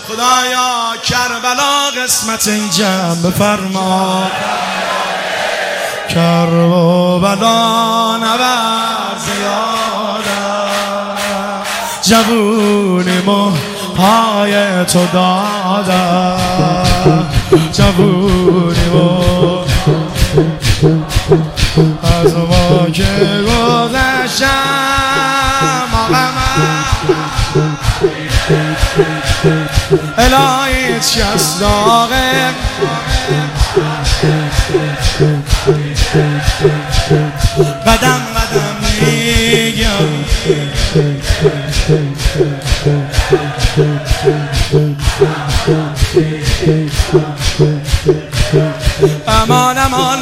خدایا کربلا قسمت این جمع بفرما، کربلا نبر زیادم، جوونیمو پای تو دادم، جوونیمو از ما که گذشتم الهی هیچ کس داغه قدم قدم میگم امان امان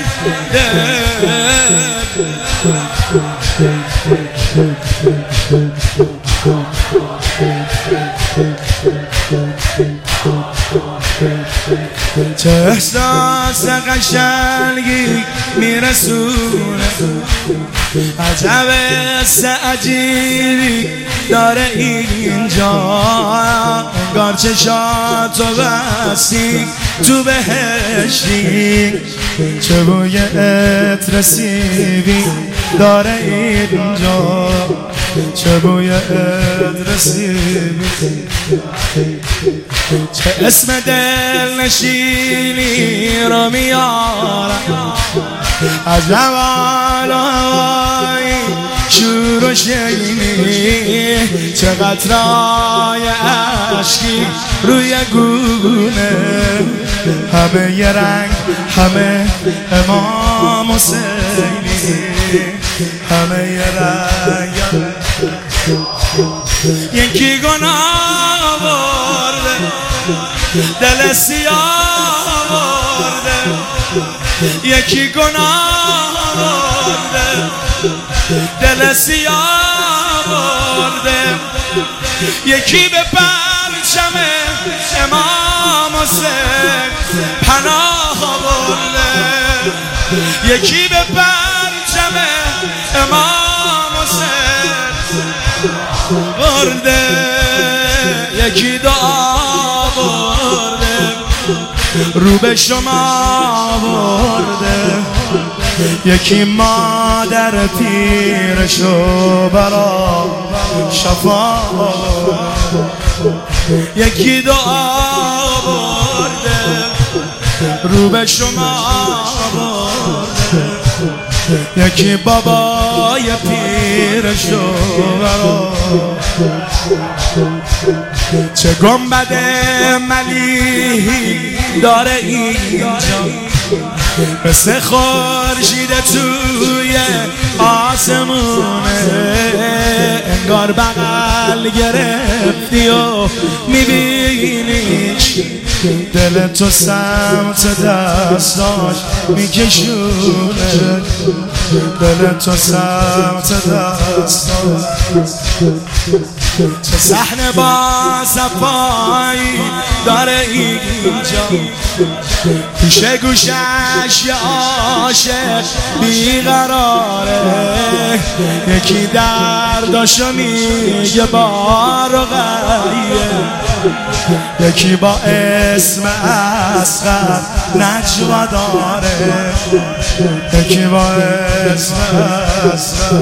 چه احساس قشنگی میرسونه، عجب حس عجیبی داره اینجا، انگار چشاتو بستی تو بهشتی، چه بوی عطر سیبی داره اینجا، چه بوی عطر سیبی، چه اسم دل نشینی رو میارم، از جوالای شور و شینی، چه قطرهای عشقی روی گونه، همه یه رنگ همه امام حسینی، همه یه رنگ یکی گناه برده دل سیاه برده، یکی گناه برده دل سیاه برده، یکی به پرچم امام حسین پناه برده، یکی به پرچم امام حسین برده، یکی دعا برده رو به شما برده، یکی مادر پیرشو برا شفا برده، یکی دعا برده رو به شما برده، یکی بابای پیرشو برا، چه گنبد ملیحی داره اینجا، مثل خورشید توی آسمونه، انگار بغل گرفتی و میبینیش، دل تو سمت دستاش میکشونه، دل تو سمت دستاش، چه صحنه با صفایی داره اینجا، پیش گوشش یه عاشق بیقراره، یکی درداشو میگه بارو غریه، یکی با اسم اصغر نجوا داره، یکی با اسم اصغر،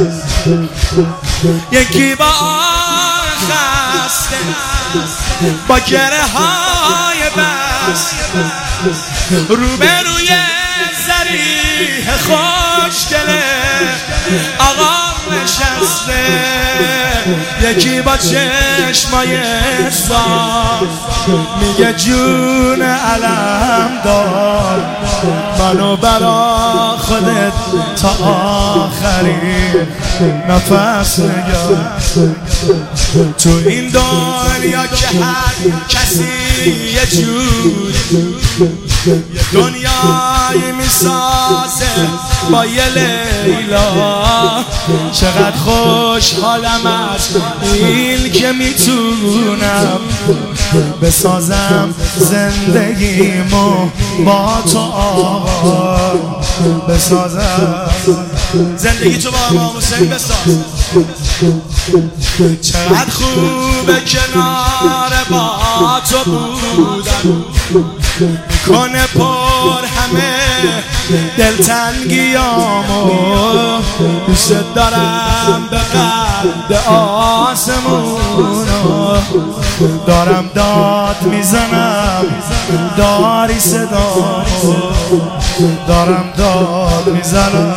یکی با خسته با گره های بس روبروی ذریح خوشگله آقا نشسته، یکی با چشمای صاف میگه جون علم دار، منو برا خودت تا آخرین نفس نگاه، تو این دنیا که هر کسی یه جوری یه دنیایی میسازه با یه لیلا، چقدر خوشحالم از این که میتونم بسازم زندگیمو با تو آقا، بسازم زندگی تو با امام حسین بساز. چقدر خوبه کنار با تو بودم، میکنه پر همه دلتنگیامو، دوست دارم به قد آسمونو، دارم داد میزنم داری صدامو، دارم داد میزنم.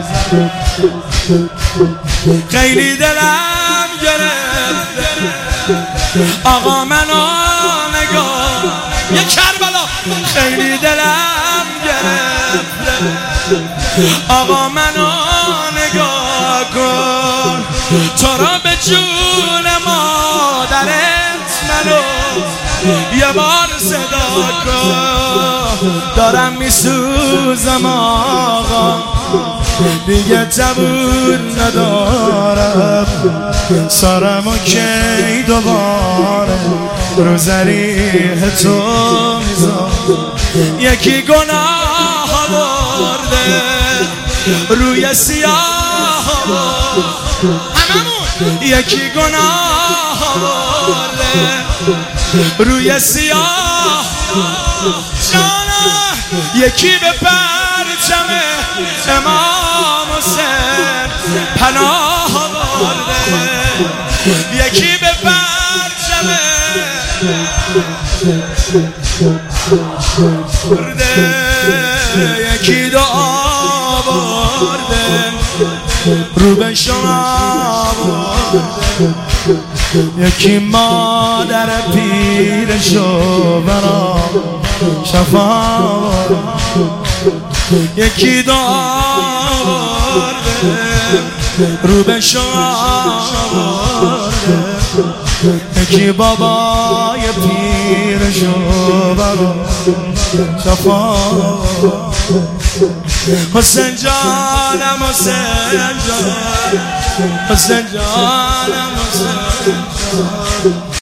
خیلی دلم گرفته آقا منو نگاه، یه کربلا. خیلی دلم گرفته آقا منو نگاه کن، تو را به جون مادرت منو یه بار صدا کن. دارم میسوزم آقا، دیگه جوون ندارم، سرمو کی دوباره رو ضریح تو میذارم. یکی گناه آورده روی سیاه هممون، یکی گناه آورده روی سیاه جانم، یکی به پرچم امام حسین پناه آورده، یکی به پرچم برده، یکی دعا برده رو به شما برده، یکی مادر پیرشو برام شفا برده، یکی دعا برده رو به شما برده، یکی بابای پیرشو برام شفا. حسین جانم حسین جان، حسین جانم حسین جان.